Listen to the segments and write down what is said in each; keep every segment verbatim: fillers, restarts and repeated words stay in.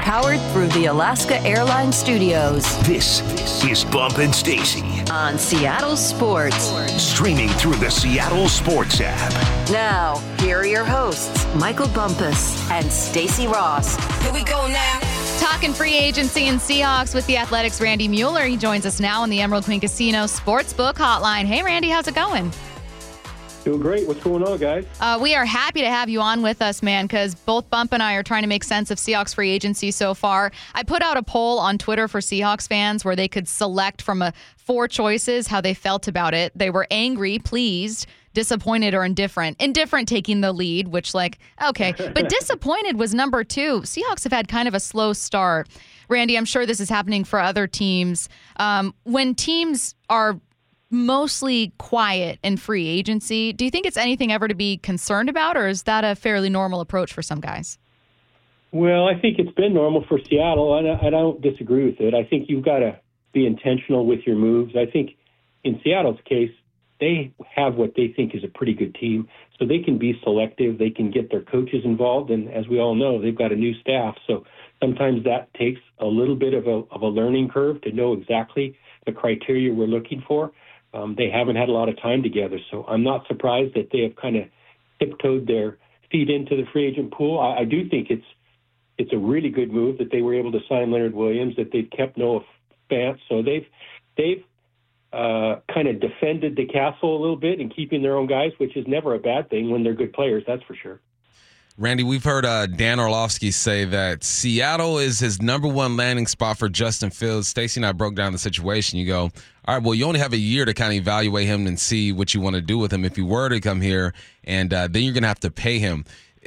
powered through the Alaska Airlines Studios. This is Bump and Stacy on Seattle Sports. Streaming through the Seattle Sports app. Now, here are your hosts, Michael Bumpus and Stacy Ross. Here we go now. Talking free agency and Seahawks with the Athletics' Randy Mueller. He joins us now on the Emerald Queen Casino Sportsbook Hotline. Hey, Randy, how's it going? Doing great. What's going on, guys? Uh, we are happy to have you on with us, man, because both Bump and I are trying to make sense of Seahawks free agency so far. I put out a poll on Twitter for Seahawks fans where they could select from a, four choices how they felt about it. They were angry, pleased, disappointed, or indifferent. Indifferent taking the lead, which, like, okay. But disappointed was number two. Seahawks have had kind of a slow start. Randy, I'm sure this is happening for other teams. Um, when teams are mostly quiet in free agency, do you think it's anything ever to be concerned about, or is that a fairly normal approach for some guys? Well, I think it's been normal for Seattle, and I don't disagree with it. I think you've got to be intentional with your moves. I think in Seattle's case, they have what they think is a pretty good team, so they can be selective. They can get their coaches involved, and as we all know, they've got a new staff, so sometimes that takes a little bit of a, of a learning curve to know exactly the criteria we're looking for. Um, they haven't had a lot of time together, so I'm not surprised that they have kind of tiptoed their feet into the free agent pool. I, I do think it's it's a really good move that they were able to sign Leonard Williams, that they've kept Noah Fant, so they've they've uh, kind of defended the castle a little bit in keeping their own guys, which is never a bad thing when they're good players, that's for sure. Randy, we've heard uh, Dan Orlovsky say that Seattle is his number one landing spot for Justin Fields. Stacey and I broke down the situation. You go, all right, well, you only have a year to kind of evaluate him and see what you want to do with him if he were to come here, and uh, then you're going to have to pay him.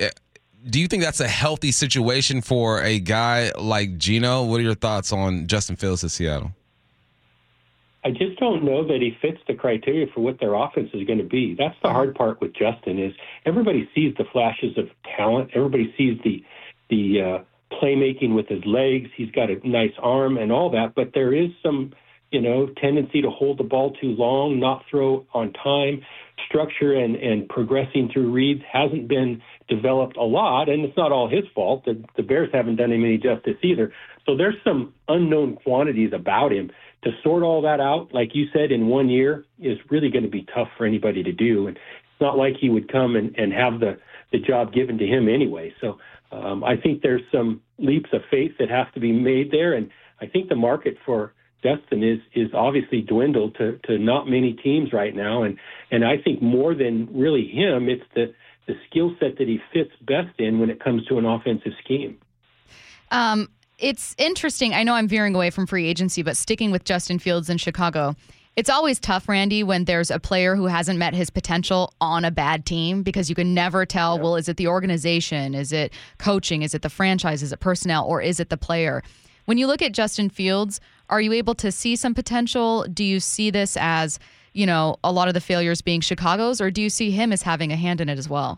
Do you think that's a healthy situation for a guy like Geno? What are your thoughts on Justin Fields at Seattle? I just don't know that he fits the criteria for what their offense is going to be. That's the hard part with Justin is everybody sees the flashes of talent. Everybody sees the the uh, playmaking with his legs. He's got a nice arm and all that, but there is some, you know, tendency to hold the ball too long, not throw on time. Structure and, and progressing through reads hasn't been developed a lot, and it's not all his fault. The, the Bears haven't done him any justice either. So there's some unknown quantities about him. To sort all that out, like you said, in one year is really going to be tough for anybody to do. And it's not like he would come and, and have the, the job given to him anyway. So um, I think there's some leaps of faith that have to be made there. And I think the market for Justin is is obviously dwindled to, to not many teams right now. And, and I think more than really him, it's the, the skill set that he fits best in when it comes to an offensive scheme. Um. It's interesting. I know I'm veering away from free agency, but sticking with Justin Fields in Chicago, it's always tough, Randy, when there's a player who hasn't met his potential on a bad team because you can never tell, well, is it the organization? Is it coaching? Is it the franchise? Is it personnel? Or is it the player? When you look at Justin Fields, are you able to see some potential? Do you see this as, you know, a lot of the failures being Chicago's, or do you see him as having a hand in it as well?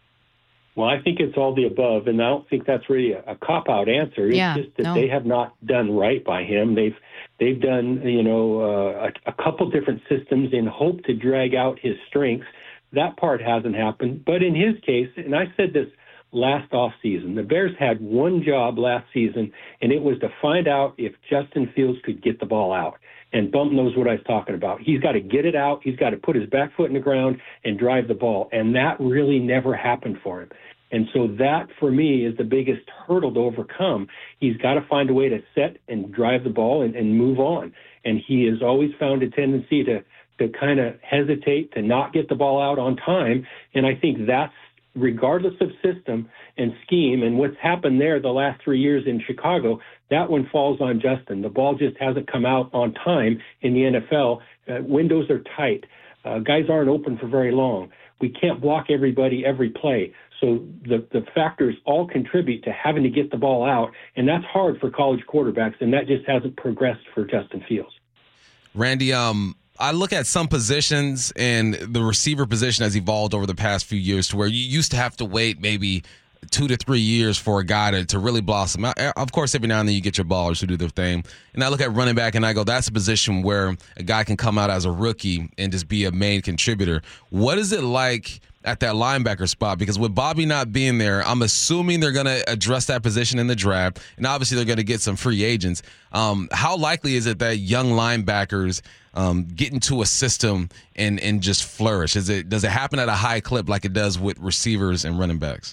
Well, I think it's all the above, and I don't think that's really a, a cop-out answer. It's yeah, just that no. they have not done right by him. They've they've done, you know, uh, a, a couple different systems in hope to drag out his strengths. That part hasn't happened. But in his case, and I said this last offseason, the Bears had one job last season, and it was to find out if Justin Fields could get the ball out. And Bump knows what I was talking about. He's got to get it out. He's got to put his back foot in the ground and drive the ball. And that really never happened for him. And so that, for me, is the biggest hurdle to overcome. He's got to find a way to set and drive the ball and, and move on. And he has always found a tendency to, to kind of hesitate, to not get the ball out on time. And I think that's, regardless of system and scheme, and what's happened there the last three years in Chicago, that one falls on Justin. The ball just hasn't come out on time in the N F L. Uh, windows are tight. Uh, guys aren't open for very long. We can't block everybody every play. So the, the factors all contribute to having to get the ball out, and that's hard for college quarterbacks, and that just hasn't progressed for Justin Fields. Randy, um, I look at some positions, and the receiver position has evolved over the past few years to where you used to have to wait maybe two to three years for a guy to, to really blossom. Of course, every now and then you get your ballers who do their thing. And I look at running back and I go, that's a position where a guy can come out as a rookie and just be a main contributor. What is it like at that linebacker spot? Because with Bobby not being there, I'm assuming they're going to address that position in the draft, and obviously they're going to get some free agents. Um, how likely is it that young linebackers um, get into a system and and just flourish? Is it does it happen at a high clip like it does with receivers and running backs?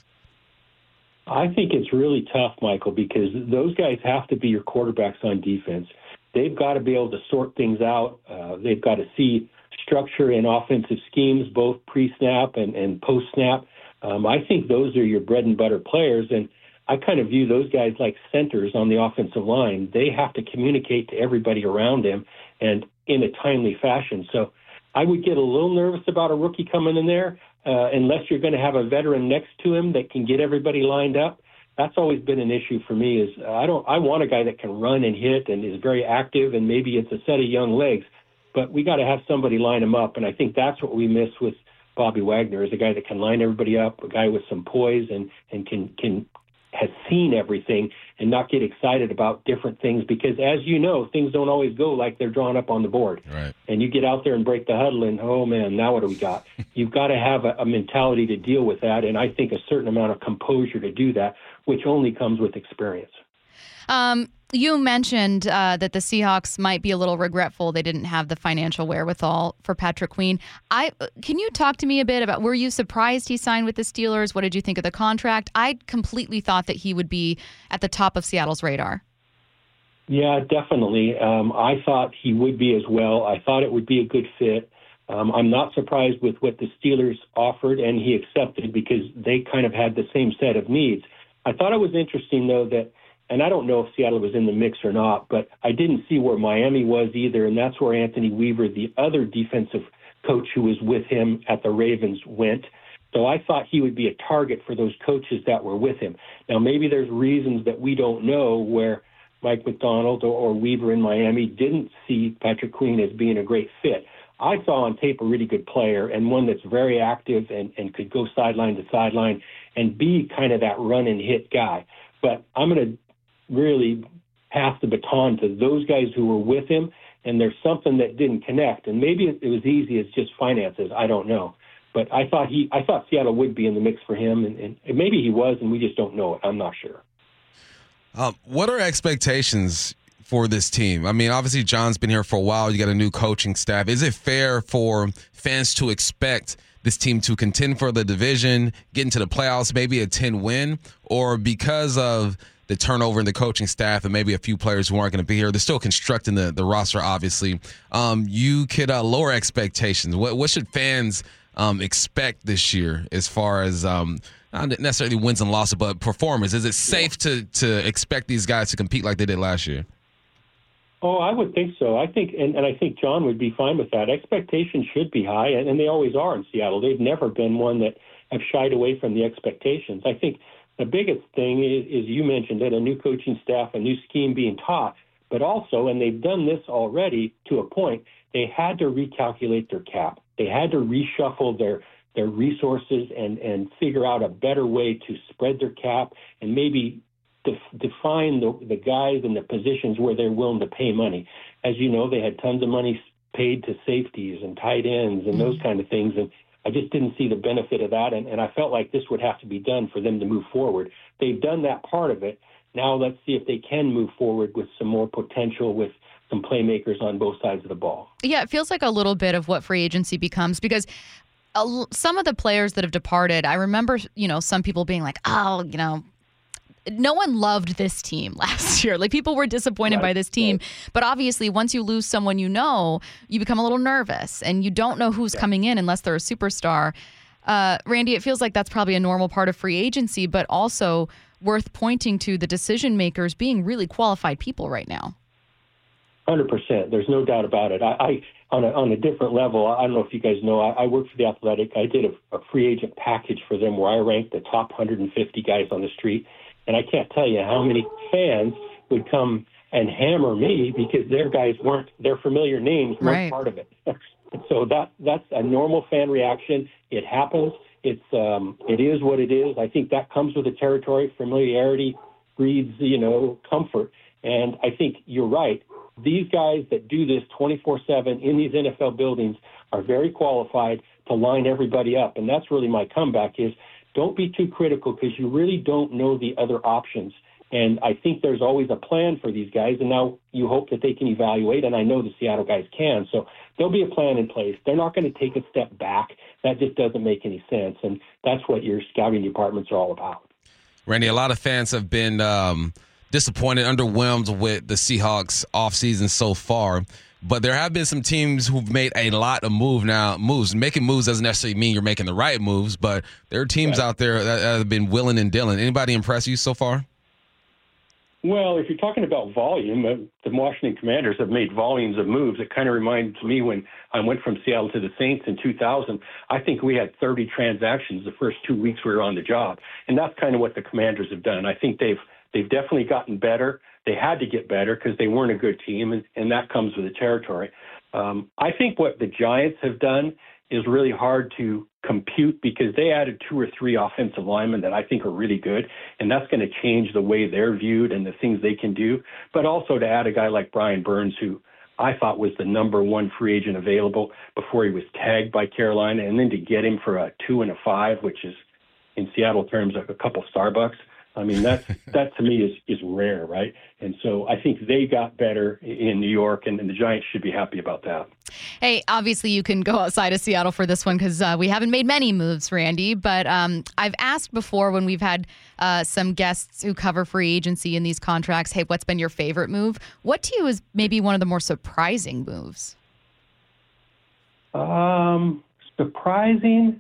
I think it's really tough, Michael, because those guys have to be your quarterbacks on defense. They've got to be able to sort things out. Uh, they've got to see structure in offensive schemes, both pre-snap and, and post-snap. Um, I think those are your bread and butter players, and I kind of view those guys like centers on the offensive line. They have to communicate to everybody around them and in a timely fashion. So I would get a little nervous about a rookie coming in there uh, unless you're going to have a veteran next to him that can get everybody lined up. That's always been an issue for me. Is uh, I don't I want a guy that can run and hit and is very active, and maybe it's a set of young legs, but we got to have somebody line him up, and I think that's what we miss with Bobby Wagner, is a guy that can line everybody up, a guy with some poise and and can can has seen everything and not get excited about different things, because as you know, things don't always go like they're drawn up on the board. Right. And you get out there and break the huddle and, oh man, now what do we got? You've got to have a, a mentality to deal with that, and I think a certain amount of composure to do that, which only comes with experience. Um, you mentioned uh, that the Seahawks might be a little regretful they didn't have the financial wherewithal for Patrick Queen. I can you talk to me a bit about, were you surprised he signed with the Steelers? What did you think of the contract? I completely thought that he would be at the top of Seattle's radar. Yeah, definitely. Um, I thought he would be as well. I thought it would be a good fit. Um, I'm not surprised with what the Steelers offered, and he accepted because they kind of had the same set of needs. I thought it was interesting, though, that, and I don't know if Seattle was in the mix or not, but I didn't see where Miami was either, and that's where Anthony Weaver, the other defensive coach who was with him at the Ravens, went. So I thought he would be a target for those coaches that were with him. Now, maybe there's reasons that we don't know where Mike McDonald or, or Weaver in Miami didn't see Patrick Queen as being a great fit. I saw on tape a really good player and one that's very active and, and could go sideline to sideline and be kind of that run and hit guy. But I'm going to really pass the baton to those guys who were with him, and there's something that didn't connect. And maybe it was easy as just finances. I don't know. But I thought he, I thought Seattle would be in the mix for him, and, and maybe he was, and we just don't know it. I'm not sure. Um, what are expectations for this team? I mean, obviously John's been here for a while. You got a new coaching staff. Is it fair for fans to expect this team to contend for the division, get into the playoffs, maybe a ten win, or because of the turnover in the coaching staff and maybe a few players who aren't going to be here, they're still constructing the, the roster, obviously, um, you could uh, lower expectations? What, what should fans um, expect this year as far as um, not necessarily wins and losses, but performance? Is it safe to to expect these guys to compete like they did last year? Oh, I would think so. I think, and, and I think John would be fine with that. Expectations should be high, and, and they always are in Seattle. They've never been one that have shied away from the expectations. I think the biggest thing is, is you mentioned it, a new coaching staff, a new scheme being taught, but also, and they've done this already to a point, they had to recalculate their cap. They had to reshuffle their their resources and, and figure out a better way to spread their cap and maybe def- define the, the guys and the positions where they're willing to pay money. As you know, they had tons of money paid to safeties and tight ends and those kind of things, and I just didn't see the benefit of that, and, and I felt like this would have to be done for them to move forward. They've done that part of it. Now let's see if they can move forward with some more potential with some playmakers on both sides of the ball. Yeah, it feels like a little bit of what free agency becomes, because a, some of the players that have departed, I remember, you know, some people being like, oh, you know, no one loved this team last year. Like, people were disappointed Right. by this team. Right. But obviously, once you lose someone you know, you become a little nervous, and you don't know who's Yeah. coming in unless they're a superstar. Uh, Randy, it feels like that's probably a normal part of free agency, but also worth pointing to the decision makers being really qualified people right now. one hundred percent. There's no doubt about it. I, I on a on a different level, I don't know if you guys know, I, I work for The Athletic. I did a, a free agent package for them where I ranked the top one hundred fifty guys on the street. And I can't tell you how many fans would come and hammer me because their guys weren't, their familiar names weren't Right. part of it. So that that's a normal fan reaction. It happens. It's um, it is what it is. I think that comes with the territory. Familiarity breeds, you know, comfort. And I think you're right. These guys that do this twenty-four seven in these N F L buildings are very qualified to line everybody up. And that's really my comeback is don't be too critical because you really don't know the other options. And I think there's always a plan for these guys, and now you hope that they can evaluate, and I know the Seattle guys can. So there'll be a plan in place. They're not going to take a step back. That just doesn't make any sense, and that's what your scouting departments are all about. Randy, a lot of fans have been um, disappointed, underwhelmed with the Seahawks offseason so far, but there have been some teams who've made a lot of move now. Moves. Making moves doesn't necessarily mean you're making the right moves, but there are teams right out there that have been willing and dealing. Anybody impress you so far? Well, if you're talking about volume, uh, the Washington Commanders have made volumes of moves. It kind of reminds me when I went from Seattle to the Saints in two thousand. I think we had thirty transactions the first two weeks we were on the job, and that's kind of what the Commanders have done. I think they've they've definitely gotten better. They had to get better because they weren't a good team, and, and that comes with the territory. Um, I think what the Giants have done is really hard to compute because they added two or three offensive linemen that I think are really good, and that's going to change the way they're viewed and the things they can do. But also to add a guy like Brian Burns, who I thought was the number one free agent available before he was tagged by Carolina, and then to get him for a two and a five, which is in Seattle terms a couple Starbucks. I mean, that that to me is, is rare, right? And so I think they got better in New York, and, and the Giants should be happy about that. Hey, obviously you can go outside of Seattle for this one because uh, we haven't made many moves, Randy. But um, I've asked before when we've had uh, some guests who cover free agency in these contracts, hey, what's been your favorite move? What to you is maybe one of the more surprising moves? Um, surprising?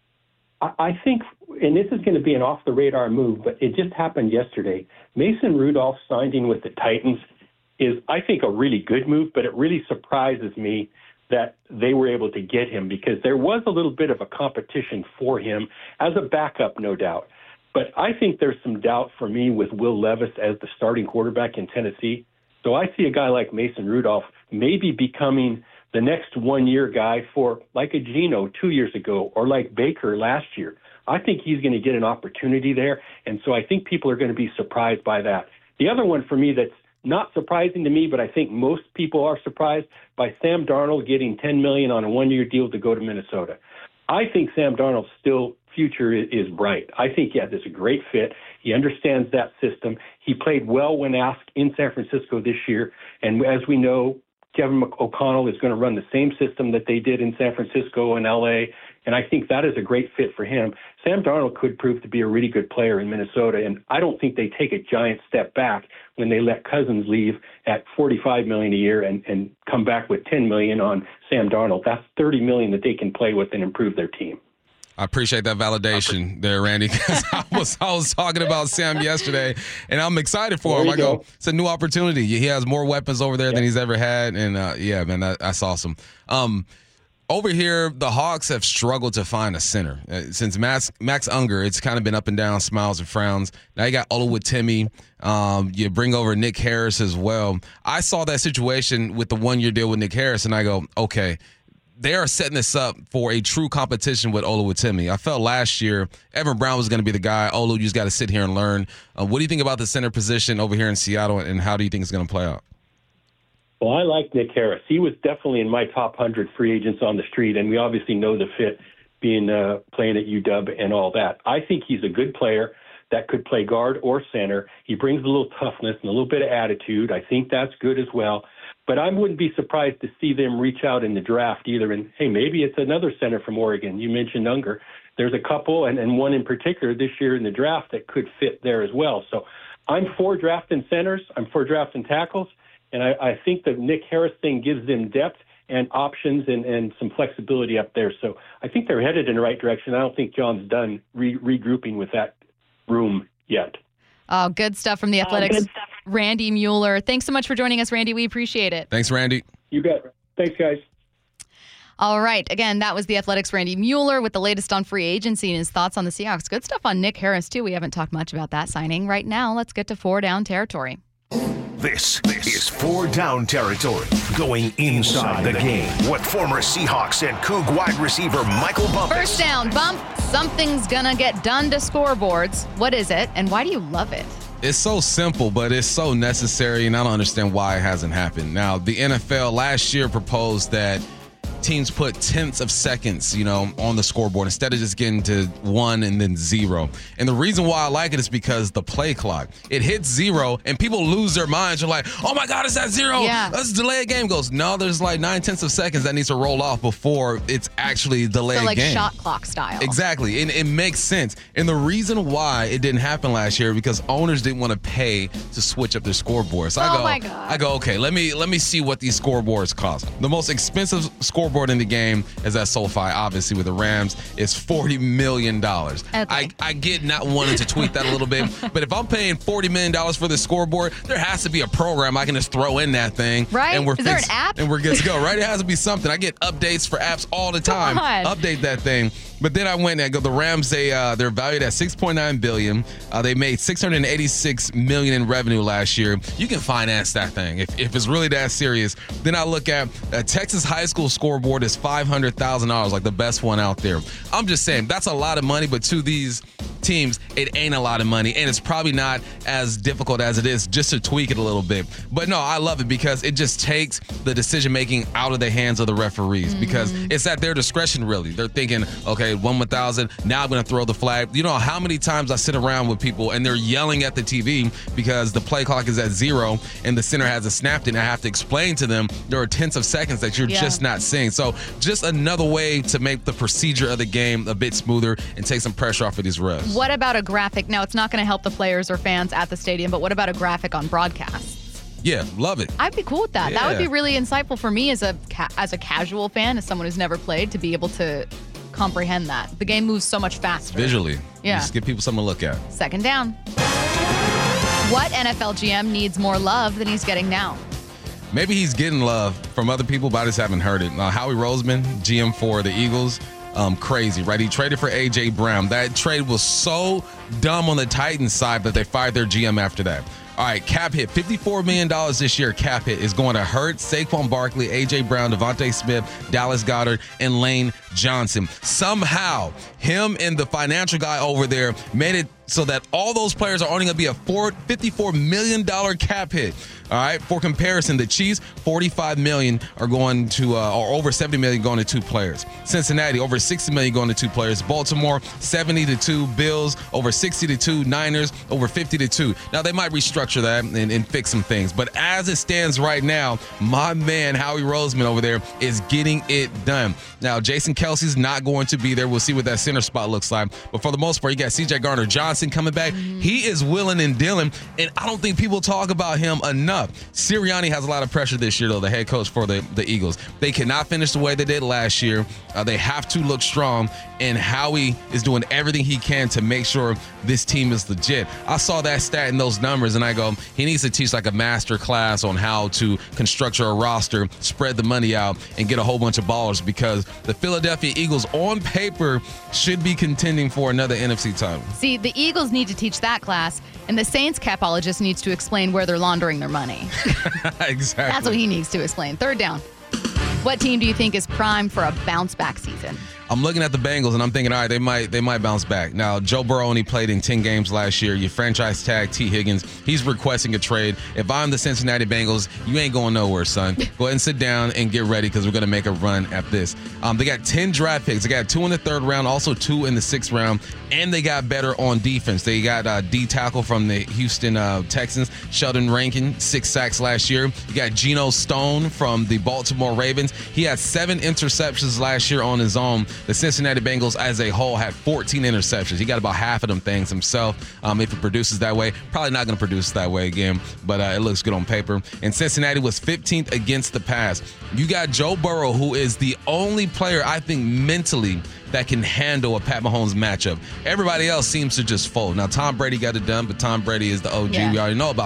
I, I think, and this is going to be an off-the-radar move, but it just happened yesterday. Mason Rudolph signing with the Titans is, I think, a really good move, but it really surprises me that they were able to get him because there was a little bit of a competition for him as a backup, no doubt. But I think there's some doubt for me with Will Levis as the starting quarterback in Tennessee. So I see a guy like Mason Rudolph maybe becoming the next one-year guy for like a Geno two years ago or like Baker last year. I think he's going to get an opportunity there, and so I think people are going to be surprised by that. The other one for me that's not surprising to me, but I think most people are surprised by Sam Darnold getting ten million dollars on a one-year deal to go to Minnesota. I think Sam Darnold's still future is bright. I think, yeah, this is a great fit. He understands that system. He played well when asked in San Francisco this year, and as we know, Kevin O'Connell is going to run the same system that they did in San Francisco and L A, and I think that is a great fit for him. Sam Darnold could prove to be a really good player in Minnesota, and I don't think they take a giant step back when they let Cousins leave at forty-five million dollars a year and, and come back with ten million dollars on Sam Darnold. That's thirty million dollars that they can play with and improve their team. I appreciate that validation there, Randy, because I was I was talking about Sam yesterday, and I'm excited for him. I go, go, it's a new opportunity. He has more weapons over there yeah. than he's ever had, and uh, yeah, man, that, that's awesome. Um, over here, the Hawks have struggled to find a center. Uh, since Max, Max Unger, it's kind of been up and down, smiles and frowns. Now you got Oluwatimi. Um, you bring over Nick Harris as well. I saw that situation with the one-year deal with Nick Harris, and I go, okay, they are setting this up for a true competition with Oluwatimi. I felt last year Evan Brown was going to be the guy. Olu, you just got to sit here and learn. Uh, what do you think about the center position over here in Seattle, and how do you think it's going to play out? Well, I like Nick Harris. He was definitely in my top one hundred free agents on the street, and we obviously know the fit being uh, playing at U W and all that. I think he's a good player that could play guard or center. He brings a little toughness and a little bit of attitude. I think that's good as well. But I wouldn't be surprised to see them reach out in the draft either. And, hey, maybe it's another center from Oregon. You mentioned Unger. There's a couple, and, and one in particular this year in the draft that could fit there as well. So I'm for drafting centers. I'm for drafting tackles. And I, I think the Nick Harris thing gives them depth and options and, and some flexibility up there. So I think they're headed in the right direction. I don't think John's done re- regrouping with that room yet. Oh, good stuff from the Athletics. Uh, Randy Mueller. Thanks so much for joining us, Randy. We appreciate it. Thanks, Randy. You bet. Thanks, guys. All right. Again, that was the Athletics' Randy Mueller with the latest on free agency and his thoughts on the Seahawks. Good stuff on Nick Harris, too. We haven't talked much about that signing. Right now, let's get to four down territory. This, this is four down territory, going inside the game with former Seahawks and Coug wide receiver Michael Bumpus. First down, Bump. Something's gonna get done to scoreboards. What is it, and why do you love it? It's so simple, but it's so necessary, and I don't understand why it hasn't happened. Now, the N F L last year proposed that teams put tenths of seconds, you know, on the scoreboard instead of just getting to one and then zero. And the reason why I like it is because the play clock, it hits zero and people lose their minds. You're like, oh my God, it's at zero. Yeah. Let's delay a game. Goes, no, there's like nine tenths of seconds that needs to roll off before it's actually delayed So like game. shot clock style. Exactly. And it makes sense. And the reason why it didn't happen last year because owners didn't want to pay to switch up their scoreboard. So I Oh go, my God. I go, okay, let me let me see what these scoreboards cost. The most expensive scoreboard in the game is at SoFi, obviously with the Rams, is forty million dollars. Okay. I, I get not wanting to tweet that a little bit, but if I'm paying forty million dollars for this scoreboard, there has to be a program I can just throw in that thing. Right? And we're Is there an fixed- app? And we're good to go, right? It has to be something. I get updates for apps all the time. Come on. Update that thing. But then I went and I go, the Rams, they, uh, they're valued at six point nine billion dollars. Uh, they made six hundred eighty-six million dollars in revenue last year. You can finance that thing if, if it's really that serious. Then I look at a Texas high school scoreboard is five hundred thousand dollars, like the best one out there. I'm just saying, that's a lot of money, but to these teams, it ain't a lot of money, and it's probably not as difficult as it is just to tweak it a little bit. But no, I love it because it just takes the decision-making out of the hands of the referees mm-hmm. because it's at their discretion, really. They're thinking, okay, one one thousand, now I'm going to throw the flag. You know how many times I sit around with people and they're yelling at the T V because the play clock is at zero and the center hasn't snapped it, and I have to explain to them there are tenths of seconds that you're yeah. just not seeing. So just another way to make the procedure of the game a bit smoother and take some pressure off of these refs. What about a graphic? Now, it's not going to help the players or fans at the stadium, but what about a graphic on broadcasts? Yeah, love it. I'd be cool with that. Yeah. That would be really insightful for me as a ca- as a casual fan, as someone who's never played, to be able to comprehend that. The game moves so much faster. Visually. Yeah. Just give people something to look at. Second down. What N F L G M needs more love than he's getting now? Maybe he's getting love from other people, but I just haven't heard it. Uh, Howie Roseman, G M for the Eagles, um, crazy, right? He traded for A J Brown. That trade was so dumb on the Titans side that they fired their G M after that. All right, cap hit, fifty-four million dollars this year. Cap hit is going to hurt Saquon Barkley, A J Brown, Devontae Smith, Dallas Goedert, and Lane Johnson. Somehow, him and the financial guy over there made it so that all those players are only going to be a fifty-four million dollars cap hit. All right, for comparison, the Chiefs, forty-five million dollars are going to, uh, or over seventy million dollars going to two players. Cincinnati, over sixty million dollars going to two players. Baltimore, seventy to two. Bills, over sixty to two. Niners, over fifty to two. Now, they might restructure that and, and fix some things, but as it stands right now, my man Howie Roseman over there is getting it done. Now, Jason Kelsey's not going to be there. We'll see what that center spot looks like, but for the most part, you got C J Gardner-Johnson coming back. Mm-hmm. He is willing and dealing, and I don't think people talk about him enough. Sirianni has a lot of pressure this year, though, the head coach for the, the Eagles. They cannot finish the way they did last year. Uh, they have to look strong, and Howie is doing everything he can to make sure this team is legit. I saw that stat in those numbers, and I go, he needs to teach like a master class on how to construct a roster, spread the money out, and get a whole bunch of ballers, because the Philadelphia Eagles, on paper, should be contending for another N F C title. See, the Eagles need to teach that class, and the Saints capologist needs to explain where they're laundering their money. Exactly. That's what he needs to explain. Third down. What team do you think is primed for a bounce-back season? I'm looking at the Bengals, and I'm thinking, all right, they might they might bounce back. Now, Joe Burrow only played in ten games last year. You franchise tag T. Higgins. He's requesting a trade. If I'm the Cincinnati Bengals, you ain't going nowhere, son. Go ahead and sit down and get ready, because we're going to make a run at this. Um, they got ten draft picks. They got two in the third round, also two in the sixth round, and they got better on defense. They got uh, D tackle from the Houston uh, Texans, Sheldon Rankin, six sacks last year. You got Geno Stone from the Baltimore Ravens. He had seven interceptions last year on his own. The Cincinnati Bengals as a whole had fourteen interceptions. He got about half of them things himself. Um, if it produces that way, probably not going to produce that way again, but uh, it looks good on paper. And Cincinnati was fifteenth against the pass. You got Joe Burrow, who is the only player I think mentally that can handle a Pat Mahomes matchup. Everybody else seems to just fold. Now, Tom Brady got it done, but Tom Brady is the O G. Yeah. We already know about him.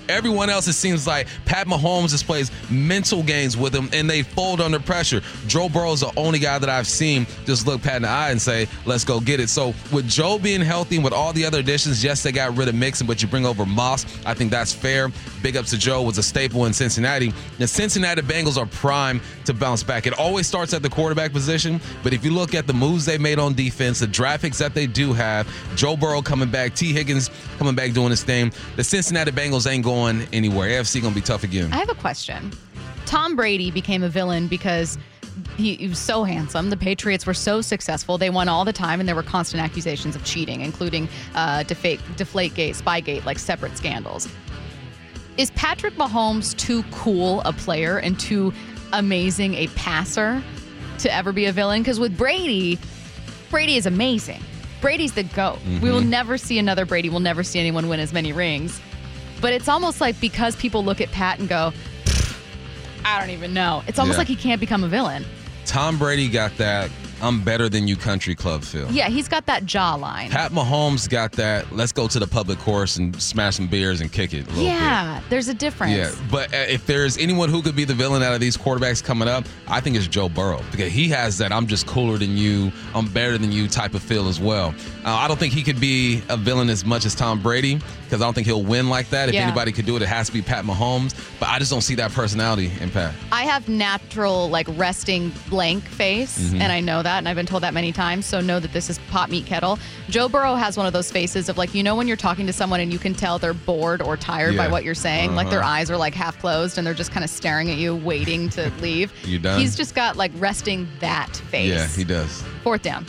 Everyone else, it seems like Pat Mahomes just plays mental games with them, and they fold under pressure. Joe Burrow's the only guy that I've seen just look Pat in the eye and say, let's go get it. So with Joe being healthy and with all the other additions, yes, they got rid of Mixon, but you bring over Moss. I think that's fair. Big ups to Joe, was a staple in Cincinnati. The Cincinnati Bengals are primed to bounce back. It always starts at the quarterback position, but if you look at the moves they made on defense, the draft picks that they do have, Joe Burrow coming back, T. Higgins coming back doing his thing, the Cincinnati Bengals ain't going anywhere. A F C going to be tough again. I have a question. Tom Brady became a villain because he, he was so handsome. The Patriots were so successful. They won all the time, and there were constant accusations of cheating, including uh, Deflate, Deflategate, Spygate, like separate scandals. Is Patrick Mahomes too cool a player and too amazing a passer to ever be a villain? Because with Brady, Brady is amazing. Brady's the GOAT. Mm-hmm. We will never see another Brady. We'll never see anyone win as many rings. But it's almost like because people look at Pat and go, I don't even know. It's almost yeah. like he can't become a villain. Tom Brady got that I'm better than you country club feel. Yeah, he's got that jawline. Pat Mahomes got that let's go to the public course and smash some beers and kick it a little yeah, bit. There's a difference. Yeah, but if there's anyone who could be the villain out of these quarterbacks coming up, I think it's Joe Burrow. Because he has that I'm just cooler than you, I'm better than you type of feel as well. Uh, I don't think he could be a villain as much as Tom Brady because I don't think he'll win like that. If yeah. anybody could do it, it has to be Pat Mahomes. But I just don't see that personality in Pat. I have natural, like, resting blank face, mm-hmm. and I know that, and I've been told that many times, so know that this is pot meat kettle. Joe Burrow has one of those faces of, like, you know when you're talking to someone and you can tell they're bored or tired yeah. by what you're saying? Uh-huh. Like, their eyes are, like, half closed, and they're just kind of staring at you, waiting to leave. You done? He's just got, like, resting that face. Yeah, he does. Fourth down.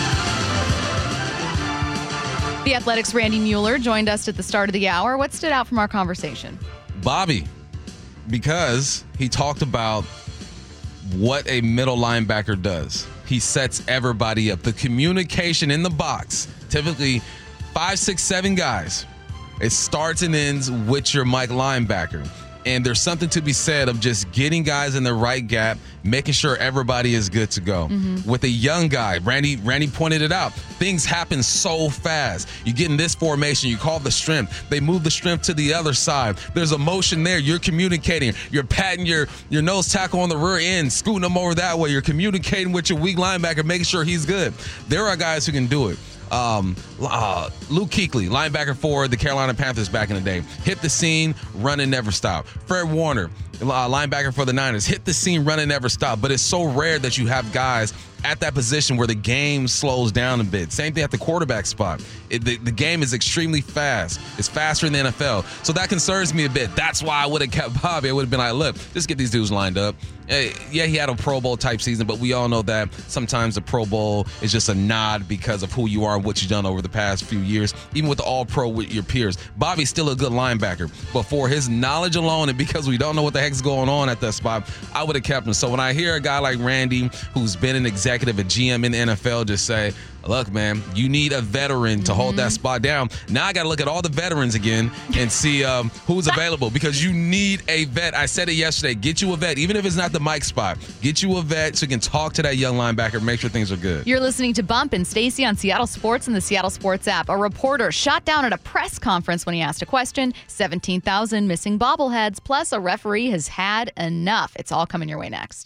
The Athletics' Randy Mueller joined us at the start of the hour. What stood out from our conversation? Bobby, because he talked about what a middle linebacker does. He sets everybody up. The communication in the box, typically five, six, seven guys. It starts and ends with your Mike linebacker. And there's something to be said of just getting guys in the right gap, making sure everybody is good to go. Mm-hmm. With a young guy, Randy Randy pointed it out. Things happen so fast. You get in this formation, you call the strength. They move the strength to the other side. There's a motion there. You're communicating. You're patting your, your nose tackle on the rear end, scooting them over that way. You're communicating with your weak linebacker, making sure he's good. There are guys who can do it. Um, uh, Luke Kuechly, linebacker for the Carolina Panthers back in the day. Hit the scene, run and never stop. Fred Warner, uh, linebacker for the Niners. Hit the scene, run and never stop. But it's so rare that you have guys at that position where the game slows down a bit. Same thing at the quarterback spot. It, the, the game is extremely fast. It's faster in the N F L. So that concerns me a bit. That's why I would have kept Bobby. I would have been like, look, just get these dudes lined up. Hey, yeah, he had a Pro Bowl type season, but we all know that sometimes the Pro Bowl is just a nod because of who you are and what you've done over the past few years, even with the All-Pro with your peers. Bobby's still a good linebacker, but for his knowledge alone and because we don't know what the heck's going on at that spot, I would have kept him. So when I hear a guy like Randy, who's been an executive, a G M in the N F L, just say, look, man, you need a veteran to mm-hmm. hold that spot down. Now I got to look at all the veterans again and see um, who's available because you need a vet. I said it yesterday. Get you a vet, even if it's not the Mike spot. Get you a vet so you can talk to that young linebacker, make sure things are good. You're listening to Bump and Stacy on Seattle Sports and the Seattle Sports app. A reporter shot down at a press conference when he asked a question. seventeen thousand missing bobbleheads, plus a referee has had enough. It's all coming your way next.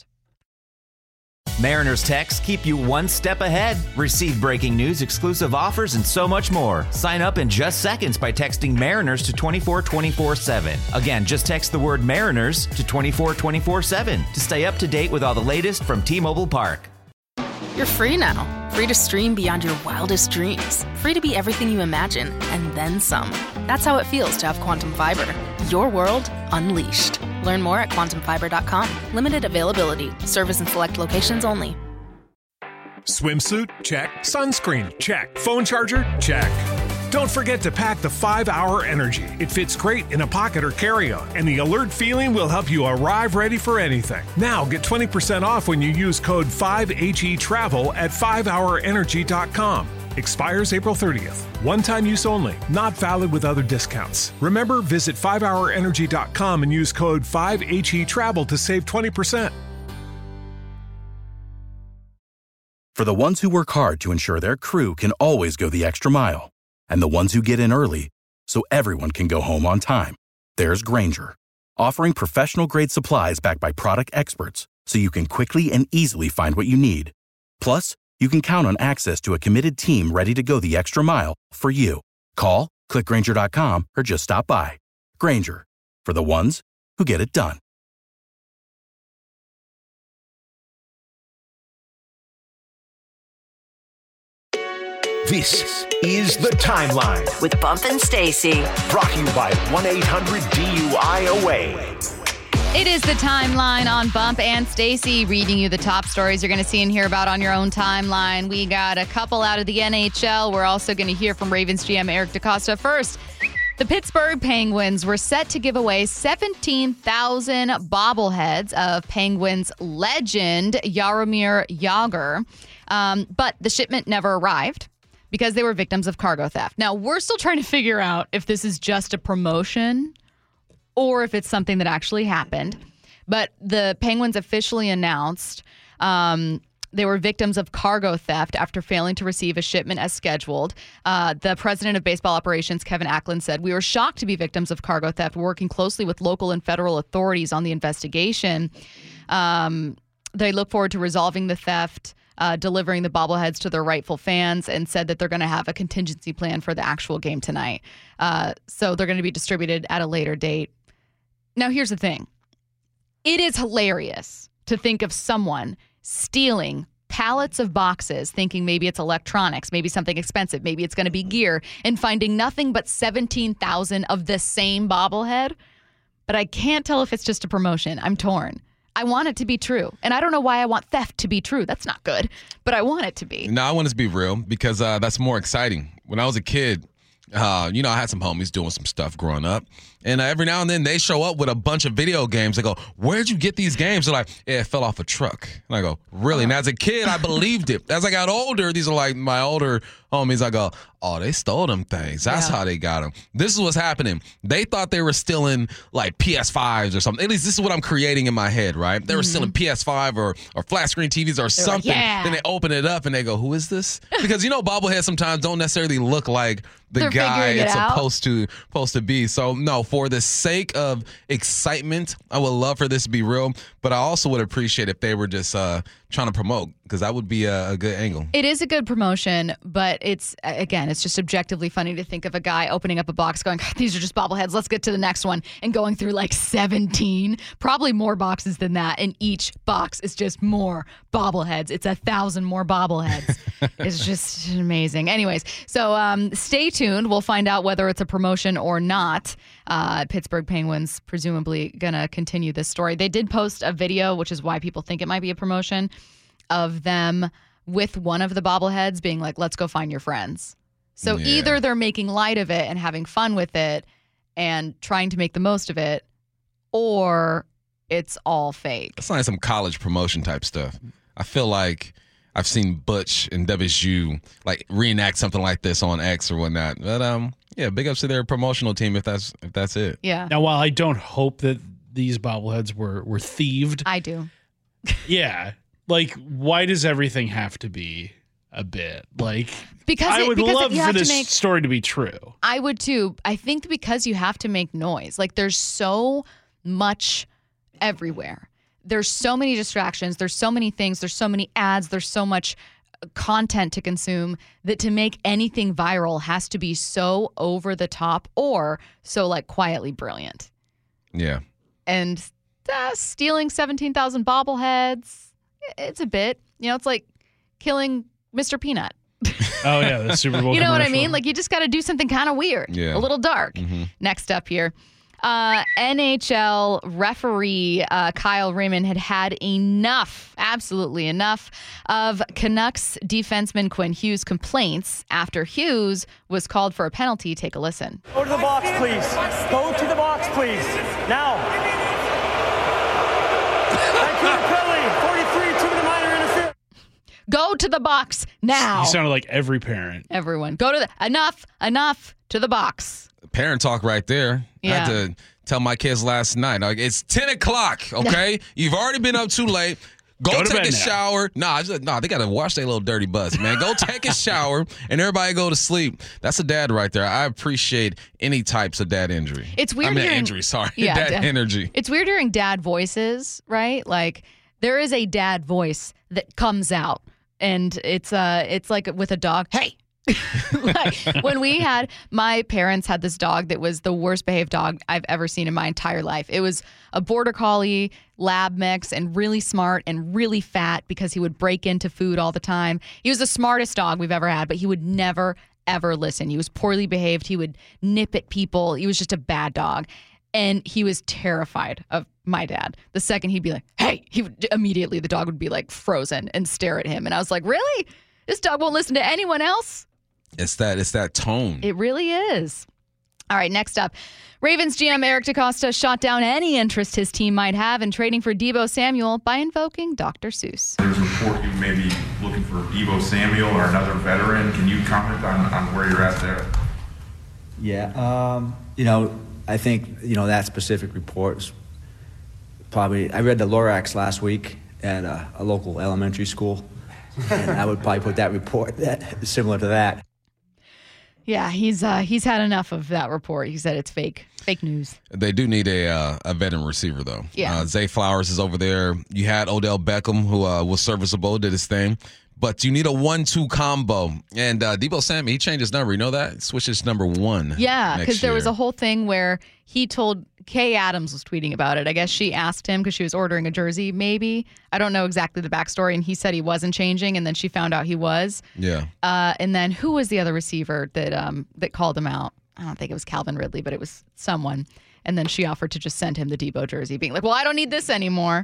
Mariners texts keep you one step ahead. Receive breaking news, exclusive offers, and so much more. Sign up in just seconds by texting Mariners to two four two four seven. Again, just text the word Mariners to two four two four seven to stay up to date with all the latest from T-Mobile Park. You're free now. Free to stream beyond your wildest dreams. Free to be everything you imagine and then some. That's how it feels to have Quantum Fiber. Your world unleashed. Learn more at quantum fiber dot com. Limited availability. Service in select locations only. Swimsuit? Check. Sunscreen? Check. Phone charger? Check. Don't forget to pack the five hour Energy. It fits great in a pocket or carry-on, and the alert feeling will help you arrive ready for anything. Now get twenty percent off when you use code five H E travel at five hour energy dot com. Expires April thirtieth. One-time use only. Not valid with other discounts. Remember, visit five hour energy dot com and use code five H E travel to save twenty percent. For the ones who work hard to ensure their crew can always go the extra mile, and the ones who get in early so everyone can go home on time, there's Grainger, offering professional-grade supplies backed by product experts so you can quickly and easily find what you need. Plus, you can count on access to a committed team ready to go the extra mile for you. Call, click Grainger dot com, or just stop by. Grainger, for the ones who get it done. This is The Timeline with Bump and Stacy. Brought to you by one eight hundred D U I A W A Y. It is The Timeline on Bump and Stacy, reading you the top stories you're going to see and hear about on your own timeline. We got a couple out of the N H L. We're also going to hear from Ravens G M Eric DeCosta. First, the Pittsburgh Penguins were set to give away seventeen thousand bobbleheads of Penguins legend Jaromir Jagr, um, but the shipment never arrived because they were victims of cargo theft. Now, we're still trying to figure out if this is just a promotion or if it's something that actually happened. But the Penguins officially announced um, they were victims of cargo theft after failing to receive a shipment as scheduled. Uh, the president of baseball operations, Kevin Acklin, said, "We were shocked to be victims of cargo theft. We're working closely with local and federal authorities on the investigation. Um, they look forward to resolving the theft, Uh, delivering the bobbleheads to their rightful fans," and said that they're going to have a contingency plan for the actual game tonight. Uh, so they're going to be distributed at a later date. Now, here's the thing. It is hilarious to think of someone stealing pallets of boxes, thinking maybe it's electronics, maybe something expensive, maybe it's going to be gear, and finding nothing but seventeen thousand of the same bobblehead. But I can't tell if it's just a promotion. I'm torn. I want it to be true. And I don't know why I want theft to be true. That's not good. But I want it to be. No, I want it to be real because uh, that's more exciting. When I was a kid, uh, you know, I had some homies doing some stuff growing up. And uh, every now and then they show up with a bunch of video games. They go, "Where'd you get these games?" They're like, "Yeah, it fell off a truck." And I go, "Really?" And as a kid, I believed it. As I got older, these are like my older homies. I go, "Oh, they stole them things. That's Yeah. how they got them." This is what's happening. They thought they were stealing like P S fives or something. At least this is what I'm creating in my head, right? They were Mm-hmm. stealing P S five or, or flat screen T Vs or something. yeah. Then they open it up and they go, "Who is this?" Because, you know, bobbleheads sometimes don't necessarily look like the They're guy figuring it it's out. supposed to supposed to be. So no, for the sake of excitement, I would love for this to be real, but I also would appreciate if they were just uh, trying to promote, because that would be a, a good angle. It is a good promotion, but it's, again, it's just objectively funny to think of a guy opening up a box going, "These are just bobbleheads. Let's get to the next one," and going through like seventeen, probably more boxes than that. And each box is just more bobbleheads. It's a thousand more bobbleheads. It's just amazing. Anyways, so um, stay tuned. We'll find out whether it's a promotion or not. Uh, Pittsburgh Penguins presumably going to continue this story. They did post a video, which is why people think it might be a promotion, of them with one of the bobbleheads being like, "Let's go find your friends." So Yeah. either they're making light of it and having fun with it and trying to make the most of it, or it's all fake. It's like some college promotion type stuff. I feel like I've seen Butch and W S U like reenact something like this on X or whatnot. But um, yeah, big ups to their promotional team if that's if that's it. Yeah, Now, while I don't hope that these bobbleheads were were thieved, I do. yeah, like why does everything have to be a bit? Like Because I it- would because love you for have to this make- story to be true. I would too. I think because you have to make noise. Like there's so much everywhere. There's so many distractions. There's so many things. There's so many ads. There's so much content to consume that to make anything viral has to be so over the top or so like quietly brilliant. Yeah. And uh, stealing seventeen thousand bobbleheads, it's a bit, you know, it's like killing Mister Peanut. Oh yeah, the Super Bowl. You know what I commercial. mean? Like you just got to do something kind of weird, Yeah. a little dark. Mm-hmm. Next up here, uh, N H L referee uh, Kyle Raymond had had enough, absolutely enough, of Canucks defenseman Quinn Hughes' complaints after Hughes was called for a penalty. Take a listen. Go to the box, please. Go to the box, please. Now. Vancouver penalty, forty-three, two to the minor interference. Go to the box now. You sounded like every parent. Everyone, go to the enough, enough to the box. Parent talk right there. I Yeah. had to tell my kids last night, like, it's ten o'clock, okay? You've already been up too late. Go, Go to take bed a now. shower. Nah, just, nah, they got to wash their little dirty butts, man. Go take a shower and everybody go to sleep. That's a dad right there. I appreciate any types of dad injury. It's weird I mean, hearing- injury, sorry. Yeah, dad, dad- energy. It's weird hearing dad voices, right? Like there is a dad voice that comes out, and it's uh, it's like with a dog. Hey. Like when we had my parents had this dog that was the worst behaved dog I've ever seen in my entire life. It was a border collie lab mix and really smart and really fat because he would break into food all the time. He was the smartest dog we've ever had, but he would never ever listen. He was poorly behaved. He would nip at people. He was just a bad dog. And he was terrified of my dad. The second he'd be like, hey, he would immediately the dog would be like frozen and stare at him. And I was like, really? This dog won't listen to anyone else? It's that it's that tone. It really is. All right, next up. Ravens G M Eric DeCosta shot down any interest his team might have in trading for Deebo Samuel by invoking Doctor Seuss. There's a report you may be looking for Deebo Samuel or another veteran. Can you comment on, on where you're at there? Yeah, um, you know, I think, you know, that specific report is probably, I read the Lorax last week at a, a local elementary school, and I would probably put that report that similar to that. Yeah, he's uh, he's had enough of that report. He said it's fake, fake news. They do need a uh, a veteran receiver, though. Yeah. Uh, Zay Flowers is over there. You had Odell Beckham, who uh, was serviceable, did his thing. But you need a one two combo. And uh, Deebo Samuel, he changed his number. You know that? He switched his number one. Yeah, because there was year. a whole thing where he told, Kay Adams was tweeting about it. I guess she asked him because she was ordering a jersey, maybe. I don't know exactly the backstory. And he said he wasn't changing. And then she found out he was. Yeah. Uh, and then who was the other receiver that um, that called him out? I don't think it was Calvin Ridley, but it was someone. And then she offered to just send him the Deebo jersey, being like, well, I don't need this anymore.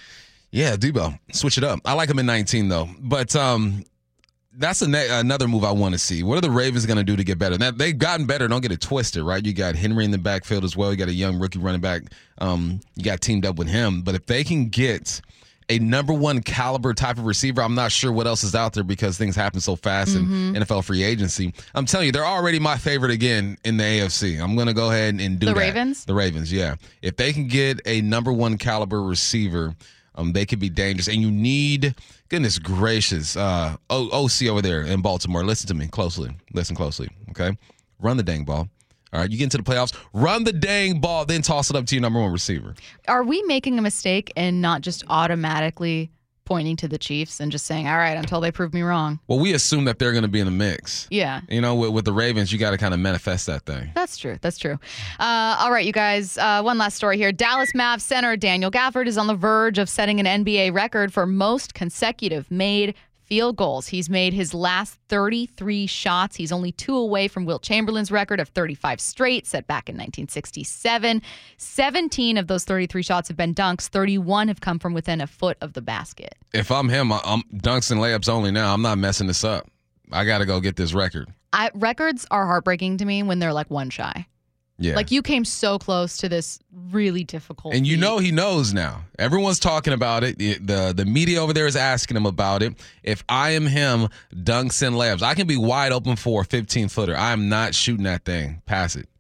Yeah, Deebo. Switch it up. I like him in nineteen, though. But um, that's a ne- another move I want to see. What are the Ravens going to do to get better? Now, they've gotten better. Don't get it twisted, right? You got Henry in the backfield as well. You got a young rookie running back. Um, you got teamed up with him. But if they can get a number one caliber type of receiver, I'm not sure what else is out there because things happen so fast Mm-hmm. in N F L free agency. I'm telling you, they're already my favorite again in the A F C. I'm going to go ahead and do The that. Ravens? The Ravens, yeah. If they can get a number one caliber receiver, Um, they could be dangerous. And you need, goodness gracious, uh, o- O C over there in Baltimore. Listen to me closely. Listen closely, okay? Run the dang ball. All right, you get into the playoffs, run the dang ball, then toss it up to your number one receiver. Are we making a mistake and not just automatically pointing to the Chiefs and just saying, all right, until they prove me wrong? Well, we assume that they're going to be in the mix. Yeah. You know, with, with the Ravens, you got to kind of manifest that thing. That's true. That's true. Uh, all right, you guys. Uh, one last story here. Dallas Mavs center Daniel Gafford is on the verge of setting an N B A record for most consecutive made field goals. He's made his last thirty-three shots. He's only two away from Wilt Chamberlain's record of thirty-five straight, set back in nineteen sixty-seven. seventeen of those thirty-three shots have been dunks. thirty-one have come from within a foot of the basket. If I'm him, I'm dunks and layups only now. I'm not messing this up. I got to go get this record. I, records are heartbreaking to me when they're like one shy. Yeah. Like you came so close to this really difficult. And you feat. know he knows now. Everyone's talking about it. The, the the media over there is asking him about it. If I am him, dunks and layups, I can be wide open for a fifteen-footer. I am not shooting that thing. Pass it.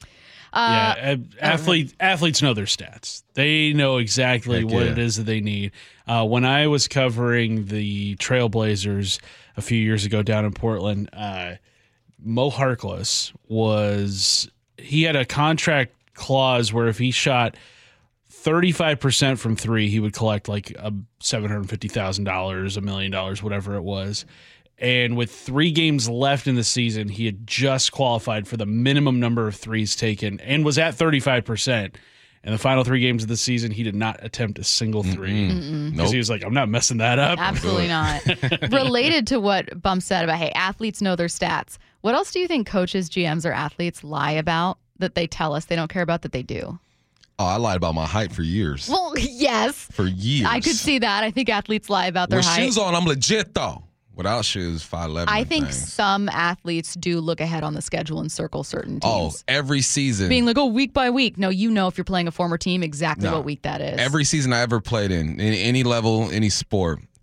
Uh, yeah, athlete, athletes know their stats. They know exactly Heck what yeah. it is that they need. Uh, when I was covering the Trailblazers a few years ago down in Portland, uh, Mo Harkless was he had a contract clause where if he shot thirty-five percent from three, he would collect like a seven hundred fifty thousand dollars, a million dollars, whatever it was. And with three games left in the season, he had just qualified for the minimum number of threes taken and was at thirty-five percent. In the final three games of the season, he did not attempt a single three because Mm-mm. he was like, I'm not messing that up. Absolutely not. Related to what Bump said about, hey, athletes know their stats. What else do you think coaches, G Ms, or athletes lie about that they tell us they don't care about that they do? Oh, I lied about my height for years. Well, yes. For years. I could see that. I think athletes lie about their With height. shoes on, I'm legit, though. Without shoes, five eleven. I think things. some athletes do look ahead on the schedule and circle certain Oh, teams. every season. Being like, oh, week by week. No, you know if you're playing a former team exactly No. what week that is. Every season I ever played in, in any level, any sport,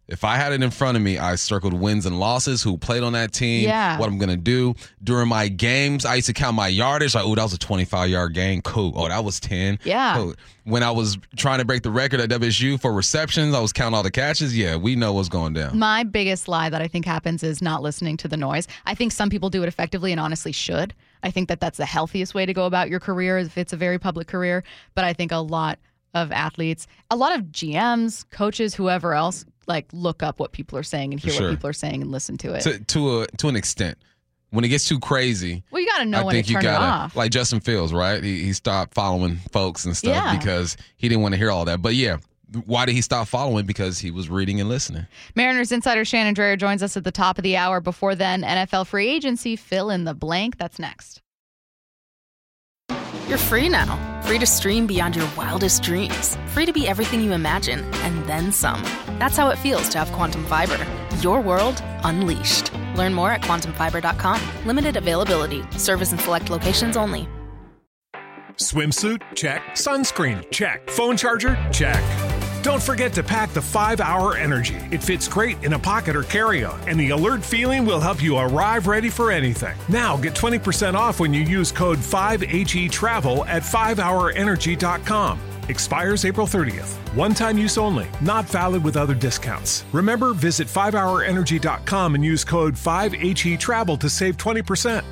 If I had it in front of me, I circled wins and losses, who played on that team, Yeah. what I'm going to do. During my games, I used to count my yardage. Like, oh, that was a twenty-five-yard gain. Cool. Oh, that was ten. Yeah. Cool. When I was trying to break the record at W S U for receptions, I was counting all the catches. Yeah, we know what's going down. My biggest lie that I think happens is not listening to the noise. I think some people do it effectively and honestly should. I think that that's the healthiest way to go about your career if it's a very public career. But I think a lot of athletes, a lot of G Ms, coaches, whoever else, like look up what people are saying and hear Sure. what people are saying and listen to it. To to a to an extent. When it gets too crazy, well, you got to know I when think to you turn gotta, it off. like Justin Fields, right? He, he stopped following folks and stuff Yeah. because he didn't want to hear all that. But yeah, why did he stop following? Because he was reading and listening. Mariners insider Shannon Drayer joins us at the top of the hour. Before then, N F L free agency, fill in the blank. That's next. You're free now. Free to stream beyond your wildest dreams. Free to be everything you imagine and then some. That's how it feels to have Quantum Fiber. Your world unleashed. Learn more at quantum fiber dot com. Limited availability. Service in select locations only. Swimsuit? Check. Sunscreen? Check. Phone charger? Check. Don't forget to pack the five hour Energy. It fits great in a pocket or carry-on, and the alert feeling will help you arrive ready for anything. Now get twenty percent off when you use code five H E travel at five hour energy dot com. Expires April thirtieth. One-time use only. Not valid with other discounts. Remember, visit five hour energy dot com and use code five H E travel to save twenty percent.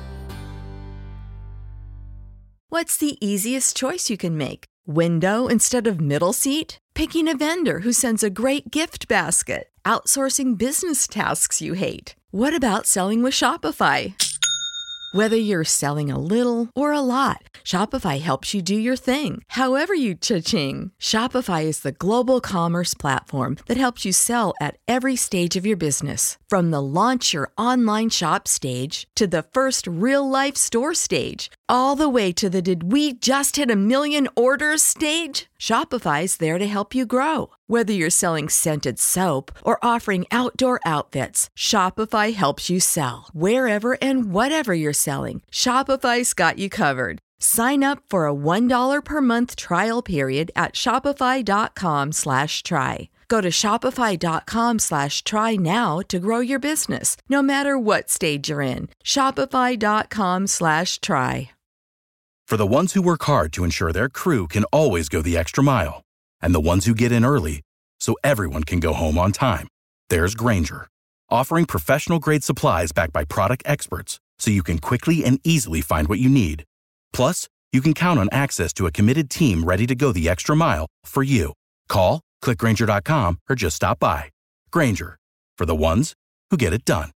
What's the easiest choice you can make? Window instead of middle seat? Picking a vendor who sends a great gift basket? Outsourcing business tasks you hate? What about selling with Shopify? Whether you're selling a little or a lot, Shopify helps you do your thing, however you cha-ching. Shopify is the global commerce platform that helps you sell at every stage of your business. From the launch your online shop stage to the first real-life store stage, all the way to the did we just hit a million orders stage. Shopify's there to help you grow. Whether you're selling scented soap or offering outdoor outfits, Shopify helps you sell. Wherever and whatever you're selling, Shopify's got you covered. Sign up for a one dollar per month trial period at shopify.com slash try. Go to shopify.com slash try now to grow your business, no matter what stage you're in. Shopify.com slash try. For the ones who work hard to ensure their crew can always go the extra mile, and the ones who get in early so everyone can go home on time, there's Grainger, offering professional-grade supplies backed by product experts so you can quickly and easily find what you need. Plus, you can count on access to a committed team ready to go the extra mile for you. Call, click Grainger dot com, or just stop by. Grainger, for the ones who get it done.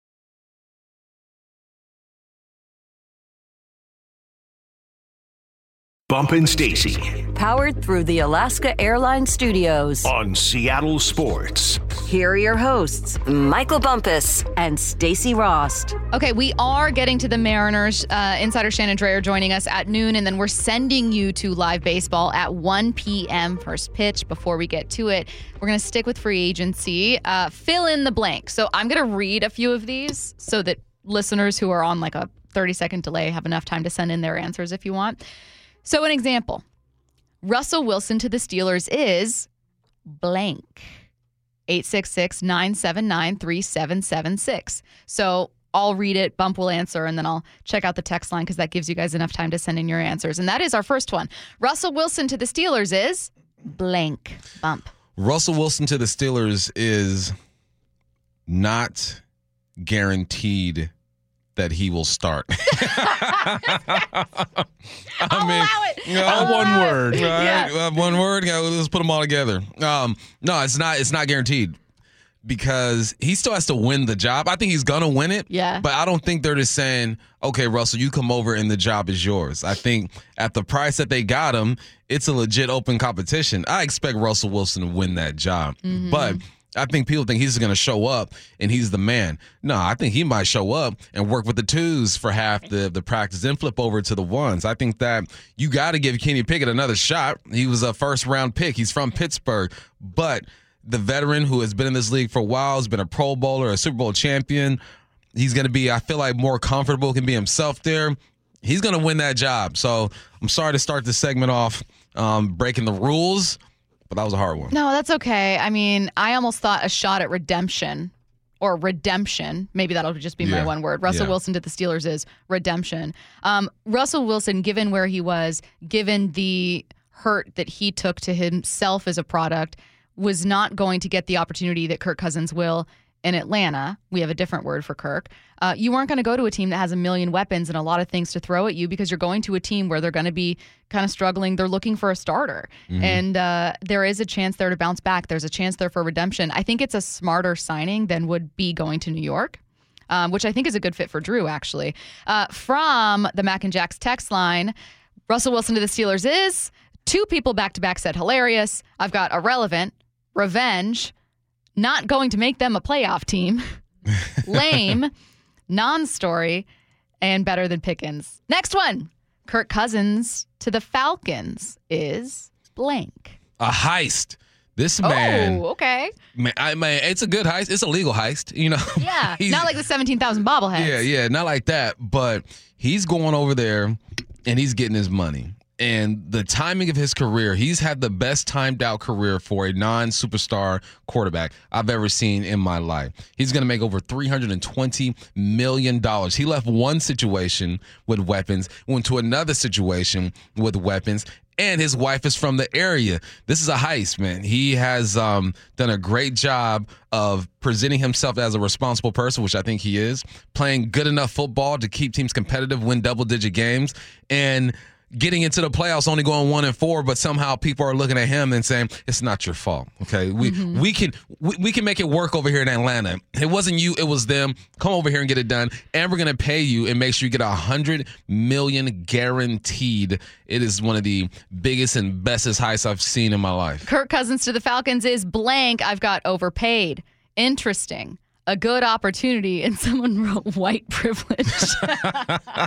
Bumpin' Stacy Powered through the Alaska Airlines Studios. on Seattle Sports. Here are your hosts, Michael Bumpus and Stacy Rost. Okay, we are getting to the Mariners. Uh, Insider Shannon Drayer joining us at noon, and then we're sending you to live baseball at one p.m. First pitch. Before we get to it, we're going to stick with free agency. Uh, fill in the blank. So I'm going to read a few of these so that listeners who are on like a thirty-second delay have enough time to send in their answers if you want. So an example, Russell Wilson to the Steelers is blank. eight six six, nine seven nine, three seven seven six. So I'll read it, Bump will answer, and then I'll check out the text line because that gives you guys enough time to send in your answers. And that is our first one. Russell Wilson to the Steelers is blank. Bump. Russell Wilson to the Steelers is not guaranteed that he will start. I I'll mean, allow it. you know, I'll one allow it. word. Right? Yeah. Uh, one word. Yeah, let's put them all together. Um, no, it's not. It's not guaranteed because he still has to win the job. I think he's gonna win it. Yeah. But I don't think they're just saying, "Okay, Russell, you come over and the job is yours." I think at the price that they got him, it's a legit open competition. I expect Russell Wilson to win that job, Mm-hmm. but I think people think he's going to show up and he's the man. No, I think he might show up and work with the twos for half the, the practice, then flip over to the ones. I think that you got to give Kenny Pickett another shot. He was a first-round pick. He's from Pittsburgh. But the veteran who has been in this league for a while, has been a Pro Bowler, a Super Bowl champion, he's going to be, I feel like, more comfortable, can be himself there. He's going to win that job. So I'm sorry to start this segment off um, breaking the rules, but that was a hard one. No, that's okay. I mean, I almost thought a shot at redemption or redemption. Maybe that'll just be Yeah. my one word. Russell Yeah. Wilson to the Steelers is redemption. Um, Russell Wilson, given where he was, given the hurt that he took to himself as a product, was not going to get the opportunity that Kirk Cousins will in Atlanta. We have a different word for Kirk. Uh, you weren't going to go to a team that has a million weapons and a lot of things to throw at you because you're going to a team where they're going to be kind of struggling. They're looking for a starter. Mhm. And uh, there is a chance there to bounce back. There's a chance there for redemption. I think it's a smarter signing than would be going to New York, um, which I think is a good fit for Drew, actually. Uh, from the Mac and Jack's text line, Russell Wilson to the Steelers is two people back-to-back said hilarious. I've got irrelevant, revenge, not going to make them a playoff team, lame, non-story, and better than Pickens. Next one. Kirk Cousins to the Falcons is blank. A heist. This man, Oh, okay. man, I man, it's a good heist. It's a legal heist, you know. Yeah, He's- not like the seventeen thousand bobbleheads. Yeah, yeah, not like that. But he's going over there and he's getting his money. And the timing of his career, he's had the best timed out career for a non-superstar quarterback I've ever seen in my life. He's going to make over three hundred twenty million dollars. He left one situation with weapons, went to another situation with weapons, and his wife is from the area. This is a heist, man. He has um, done a great job of presenting himself as a responsible person, which I think he is, playing good enough football to keep teams competitive, win double-digit games, and getting into the playoffs, only going one and four, but somehow people are looking at him and saying it's not your fault. Okay, we Mhm. we can we, we can make it work over here in Atlanta. It wasn't you, it was them. Come over here and get it done, and we're gonna pay you and make sure you get a hundred million guaranteed. It is one of the biggest and bestest heists I've seen in my life. Kirk Cousins to the Falcons is blank. I've got overpaid. Interesting. A good opportunity, and someone wrote white privilege. uh,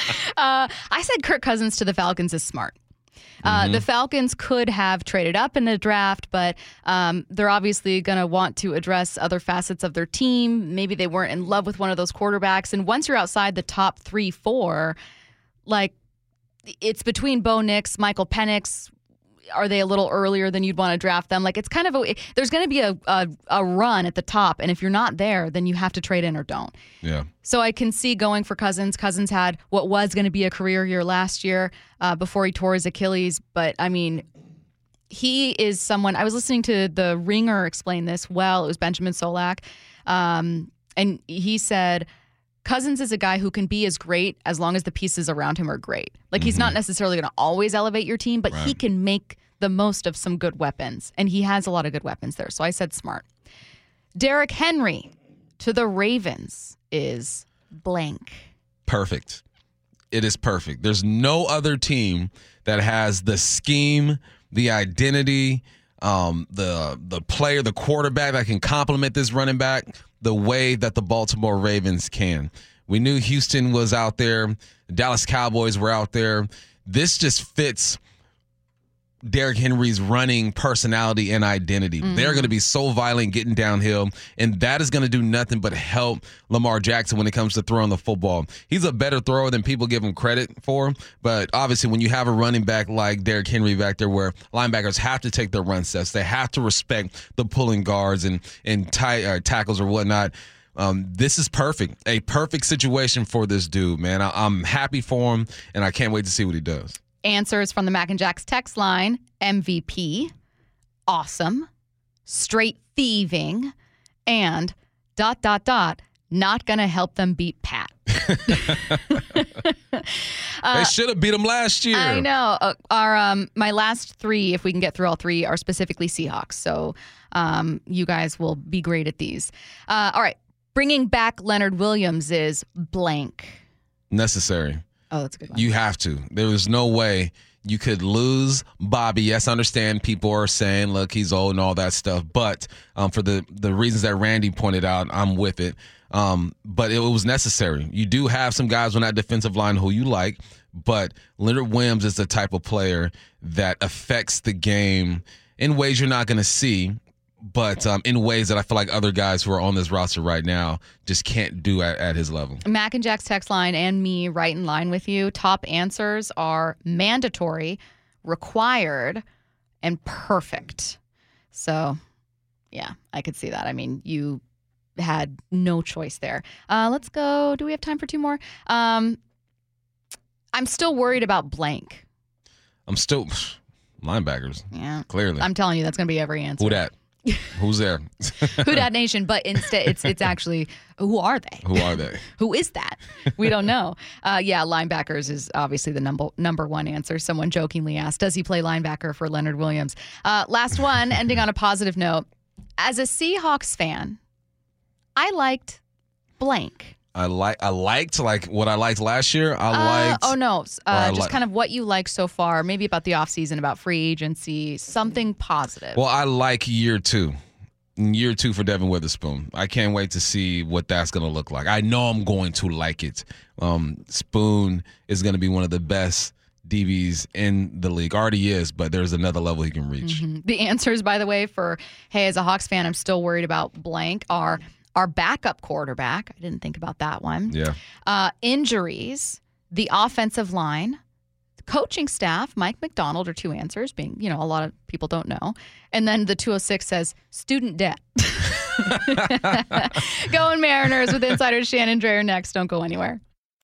I said Kirk Cousins to the Falcons is smart. Uh, Mhm. The Falcons could have traded up in the draft, but um, they're obviously going to want to address other facets of their team. Maybe they weren't in love with one of those quarterbacks. And once you're outside the top three, four, like it's between Bo Nix, Michael Penix. Are they a little earlier than you'd want to draft them? Like it's kind of a, there's going to be a, a a run at the top, and if you're not there, then you have to trade in or don't. Yeah. So I can see going for Cousins. Cousins had what was going to be a career year last year uh, before he tore his Achilles. But I mean, he is someone. I was listening to the Ringer explain this well. It was Benjamin Solak, um, and he said Cousins is a guy who can be as great as long as the pieces around him are great. Like he's not necessarily going to always elevate your team, but he Right. can make the most of some good weapons, and he has a lot of good weapons there. So I said smart. Derrick Henry to the Ravens is blank. Perfect. It is perfect. There's no other team that has the scheme, the identity, um, the the player, the quarterback that can complement this running back the way that the Baltimore Ravens can. We knew Houston was out there. The Dallas Cowboys were out there. This just fits Derrick Henry's running personality and identity. Mhm. They're going to be so violent getting downhill, and that is going to do nothing but help Lamar Jackson when it comes to throwing the football. He's a better thrower than people give him credit for, but obviously when you have a running back like Derrick Henry back there where linebackers have to take their run sets, they have to respect the pulling guards and, and tie, uh, tackles or whatnot. Um, this is perfect. A perfect situation for this dude, man. I, I'm happy for him, and I can't wait to see what he does. Answers from the Mac and Jack's text line: M V P, awesome, straight thieving, and dot, dot, dot, not going to help them beat Pat. They should have beat him last year. I know. Uh, our um, my last three, if we can get through all three, are specifically Seahawks. So um, you guys will be great at these. Uh, all right. Bringing back Leonard Williams is blank. Necessary. Oh, that's a good one. You have to. There is no way you could lose Bobby. Yes, I understand people are saying, look, he's old and all that stuff. But um, for the, the reasons that Randy pointed out, I'm with it. Um, but it was necessary. You do have some guys on that defensive line who you like, but Leonard Williams is the type of player that affects the game in ways you're not going to see, but um, in ways that I feel like other guys who are on this roster right now just can't do at, at his level. Mac and Jack's text line and me right in line with you. Top answers are mandatory, required, and perfect. So, yeah, I could see that. I mean, you had no choice there. Uh, let's go. Do we have time for two more? Um, I'm still worried about blank. I'm still linebackers. Yeah, clearly. I'm telling you, that's going to be every answer. Who that? Who's there? Who Dat Nation? But instead, it's it's actually who are they? Who are they? Who is that? We don't know. Uh, yeah, linebackers is obviously the number number one answer. Someone jokingly asked, "Does he play linebacker for Leonard Williams?" Uh, last one, ending on a positive note. As a Seahawks fan, I liked blank. I like. I liked like what I liked last year. I Uh, liked. oh no, uh, just li- kind of what you like so far. Maybe about the offseason, about free agency, something positive. Well, I like year two. Year two for Devin Witherspoon. I can't wait to see what that's going to look like. I know I'm going to like it. Um, Spoon is going to be one of the best D Bs in the league. Already is, but there's another level he can reach. Mm-hmm. The answers, by the way, for, hey, as a Hawks fan, I'm still worried about blank, are our backup quarterback. I didn't think about that one. Yeah. Uh, injuries, the offensive line, the coaching staff, Mike McDonald are two answers, being, you know, a lot of people don't know. And then the two oh six says student debt. Going Mariners with insider Shannon Drayer next. Don't go anywhere.